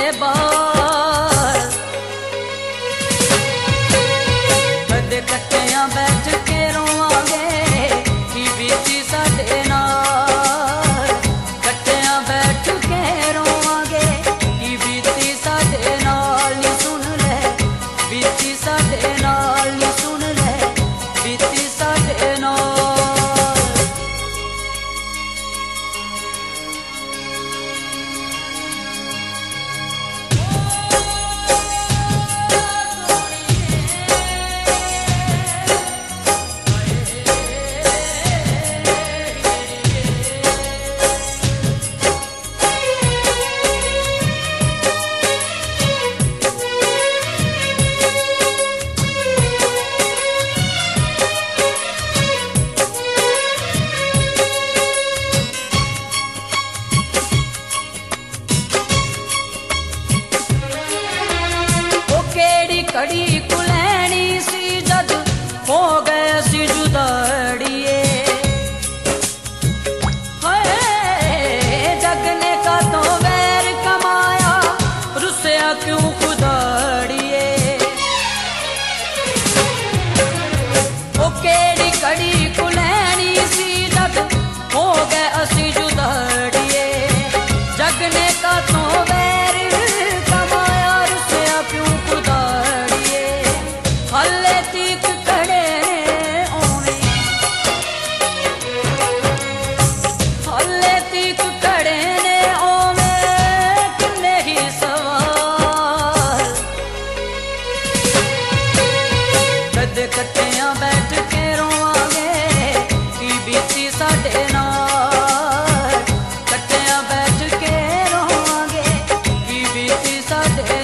बाल कदे कट्टियां बैठ के रोवांगे की बीती साडे नाल कट्टियां बैठ के रोवांगे की बीती साडे नाल नी सुन ले बीती साडे नाल नी सुन ले बीती साडे नाल कड़ी कुलैनी सी जद हो गए सी जुदाड़िए जग ने का तो वैर कमाया रुसया क्यों खुदाड़िए ओ केड़ी कड़ी कुलैनी सी जद हो गए असी जुदाड़िए जग ने का तो वैर कमाया रुसया क्यों हल्ले तीक खड़े ओवे हल्ले तीक खड़े ने ओवे किन्ने ही सवाल कदे कट्टियां बैठ के रोवांगे की बीती साडे नाल कट्टियां बैठ के रोवांगे की बीती साडे